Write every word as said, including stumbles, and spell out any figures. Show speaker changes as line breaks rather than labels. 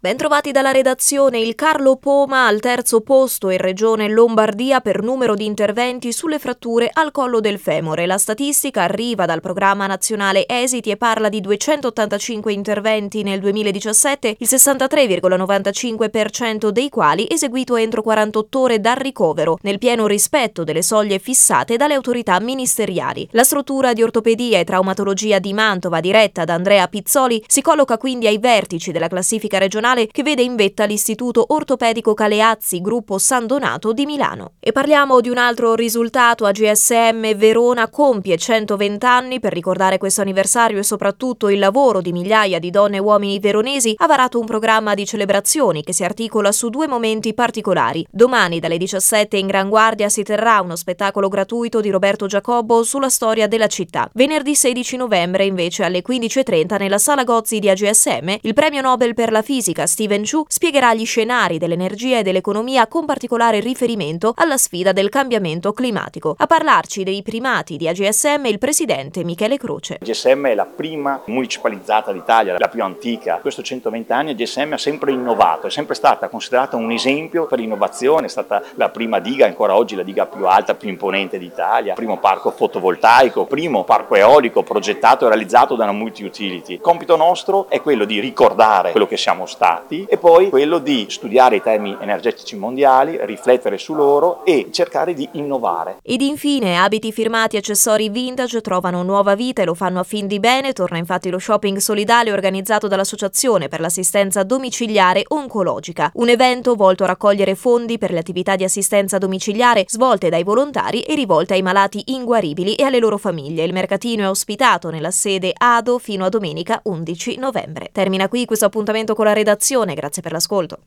Bentrovati dalla redazione. Il Carlo Poma al terzo posto in Regione Lombardia per numero di interventi sulle fratture al collo del femore. La statistica arriva dal programma nazionale Esiti e parla di duecentottantacinque interventi nel duemiladiciassette, il sessantatré virgola novantacinque per cento dei quali eseguito entro quarantotto ore dal ricovero, nel pieno rispetto delle soglie fissate dalle autorità ministeriali. La struttura di ortopedia e traumatologia di Mantova, diretta da Andrea Pizzoli, si colloca quindi ai vertici della classifica regionale, che vede in vetta l'Istituto Ortopedico Caleazzi, gruppo San Donato di Milano. E parliamo di un altro risultato. A G S M Verona compie centoventi anni. Per ricordare questo anniversario e soprattutto il lavoro di migliaia di donne e uomini veronesi, ha varato un programma di celebrazioni che si articola su due momenti particolari. Domani dalle diciassette in Gran Guardia si terrà uno spettacolo gratuito di Roberto Giacobbo sulla storia della città. Venerdì sedici novembre invece alle quindici e trenta nella Sala Gozzi di A G S M il premio Nobel per la fisica Steven Chu spiegherà gli scenari dell'energia e dell'economia con particolare riferimento alla sfida del cambiamento climatico. A parlarci dei primati di A G S M il presidente Michele Croce.
A G S M è la prima municipalizzata d'Italia, la più antica. In questi centoventi anni A G S M ha sempre innovato, è sempre stata considerata un esempio per l'innovazione, è stata la prima diga, ancora oggi la diga più alta, più imponente d'Italia, primo parco fotovoltaico, primo parco eolico progettato e realizzato da una multi-utility. Il compito nostro è quello di ricordare quello che siamo stati e poi quello di studiare i temi energetici mondiali, riflettere su loro e cercare di innovare.
Ed infine, abiti firmati e accessori vintage trovano nuova vita e lo fanno a fin di bene. Torna infatti lo shopping solidale organizzato dall'Associazione per l'assistenza domiciliare oncologica, un evento volto a raccogliere fondi per le attività di assistenza domiciliare svolte dai volontari e rivolte ai malati inguaribili e alle loro famiglie. Il mercatino è ospitato nella sede A D O fino a domenica undici novembre. Termina qui questo appuntamento con la redazione. Grazie per l'ascolto.